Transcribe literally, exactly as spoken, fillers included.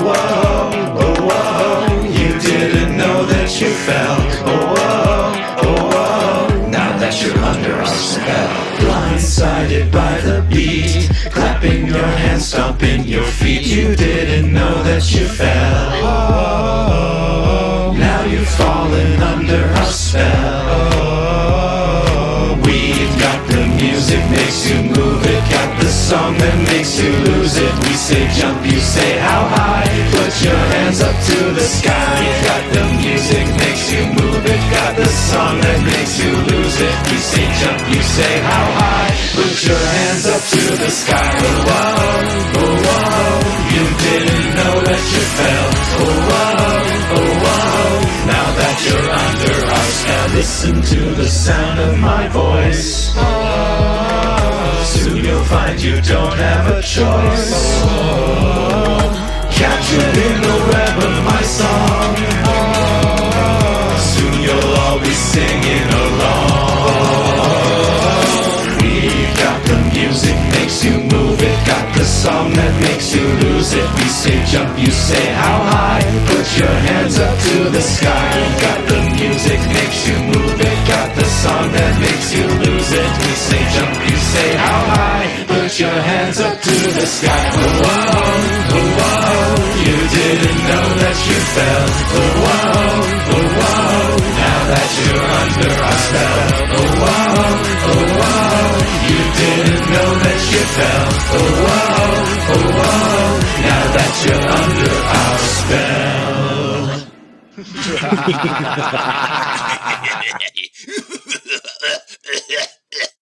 whoa, oh, whoa. You didn't know that you fell. Oh, whoa, oh, whoa. Now that you're under our spell. Blindsided by the beat, clapping your hands, stomping your feet. You didn't know that you fell. Oh, now you've fallen under our spell. Oh, we've got the music, makes you move it. Got the song that makes you lose it. We say jump, you say how high. Put your hands up to the sky. We've got the music, makes you move it. Got the song that makes you lose it. We say jump, you say how high. Put your hands up to the sky. Oh, whoa, oh, whoa. You didn't know that you fell. Oh, whoa, oh, whoa. Now that you're under our spell, listen to the sound of my voice. Soon you'll find you don't have a choice. Captured in the web of my song. Soon you'll all be singing along. We've got the music, makes you move it. Got the song that makes you lose it. We say jump, you say how high. Put your hands up to the sky. Got the music, makes you move it. Got the song that makes you lose it. We say jump, you say how high. Put your hands up to the sky. Oh, whoa, oh, whoa. You didn't know that you fell. Oh, whoa, oh, whoa. Now that you're under our spell. Oh, whoa, oh, whoa. You didn't know that you fell. Oh, whoa, oh, whoa. Now that you're under our spell.